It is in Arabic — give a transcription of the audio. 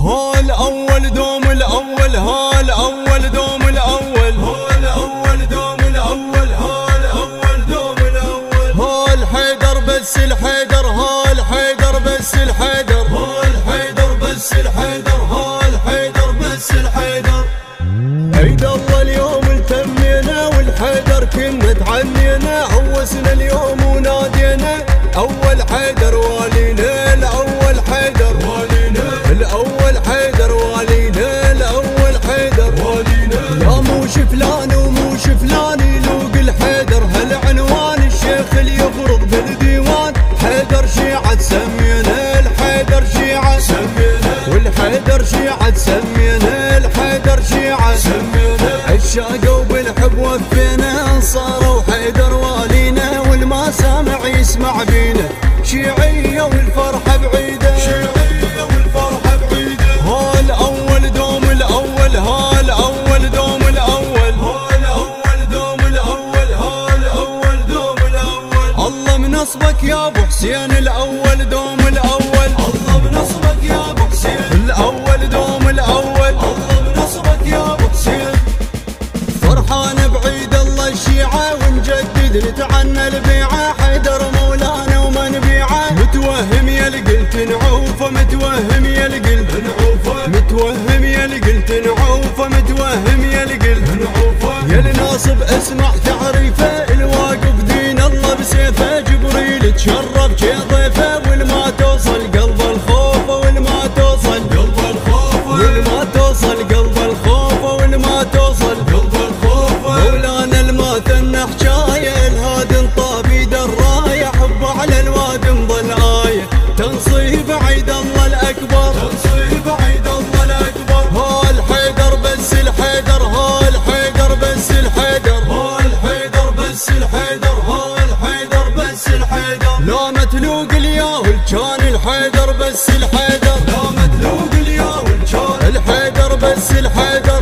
ها الأول دوم الأول، ها الأول دوم الأول، ها الأول دوم الأول، ها الأول دوم الأول. ها الحيدر بس الحيدر، ها الحيدر بس الحيدر، ها الحيدر بس الحيدر، ها الحيدر بس الحيدر. عيد الله اليوم التمينا والحيدر كنا تعنينا، عوسنا اليوم ونادينا أول حيدر والينا، الأول حيدر والينا، الأول حيدر والينا، الأول حيدر والينا. يا موش فلان وموش فلان يلوق الحيدر، هالعنوان الشيخ اللي يفرض بالديوان. حيدر شيعة سمينا، الحيدر شيعة سمينا، والحيدر شيعة سمينا، الحيدر شيعة سمينا. عشاقة وبالحب وفينا، صاروا حيدر والينا، والما سامع يسمع بينا. شيعية والفرحة بعيدة، شيعية والفرحة بعيدة. ها الأول دوم الأول، ها الأول دوم الأول، ها الأول دوم الأول، ها الأول دوم الأول. الله بنصبك يا أبو حسين، الأول دوم الأول. الله بنصبك يا أبو حسين، الأول دوم الأول. الله بنصبك يا أبو حسين. فرحان بعيد الله الشيعة ونجدد نتعنى البيعة. حيدر مولانا وما نبيعه، متوهم يا القلت نعوفه، متوهم يا القلت نعوفه، متوهم يا القلت نعوفه، متوهم يا القلت نعوفه. يا الناصب اسمع تعريفه، الواقف دين الله بسيفه. جبريل تشرف جي ضيفه، والما توصل قلب الخوف، والما توصل قلب الخوف، والما توصل قلب الخوف، والما توصل قلب الخوف. مولانا الماثن حجايه، الهادي انطابي درايه، حب على الواد مضل آية. تنصيب عيد الله الأكبر، تنصيب عيد الله الأكبر. ها الحيدر بس الحيدر، ها الحيدر بس الحيدر، ها الحيدر بس الحيدر، ها الحيدر بس الحيدر. لا متلوق الياهل كان الحيدر بس الحيدر، لا متلوق الياهل كان الحيدر بس الحيدر.